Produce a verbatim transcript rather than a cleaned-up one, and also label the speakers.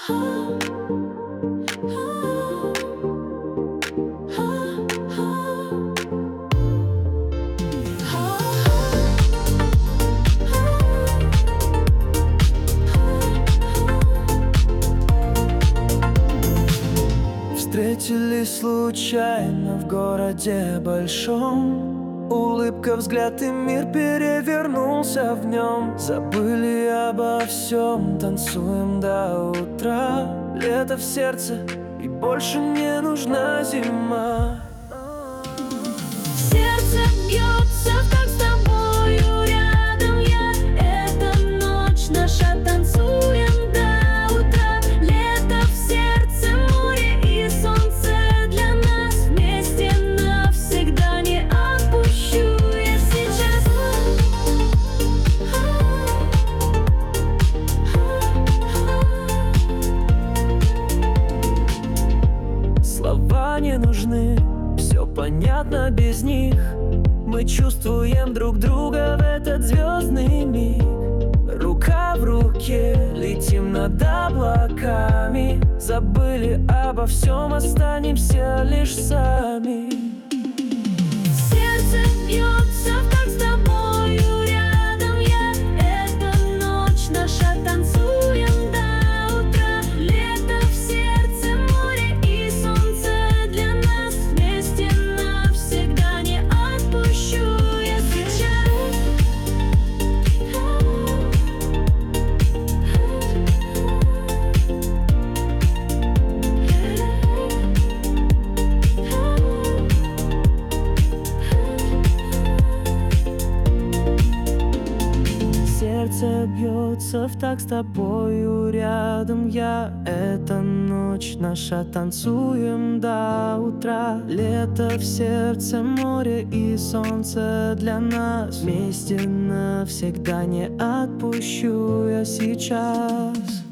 Speaker 1: Встретились случайно в городе большом. Улыбка, взгляд, и мир перевернулся в нем. Забыли обо всем, танцуем до утра. Лето в сердце, и больше не нужна зима.
Speaker 2: Сердце бьется в такт с тобою рядом я. Эта ночь наша, танцуем до утра. Лето в сердце, море и солнце для нас. Вместе навсегда, не отпущу я сейчас.
Speaker 1: Слова не нужны, все понятно без них. Мы чувствуем друг друга в этот звездный миг. Рука в руке, летим над облаками. Забыли обо всем, останемся лишь сами.
Speaker 2: Сердце бьется в такт с тобою рядом я. Эта ночь наша, танцуем до утра. Лето в сердце, море и солнце для нас. Вместе навсегда, не отпущу я сейчас.
Speaker 1: Сердце бьется в такт с тобою рядом я. Эта ночь наша, танцуем до утра. Лето в сердце, море и солнце для нас. Вместе навсегда, не отпущу я сейчас.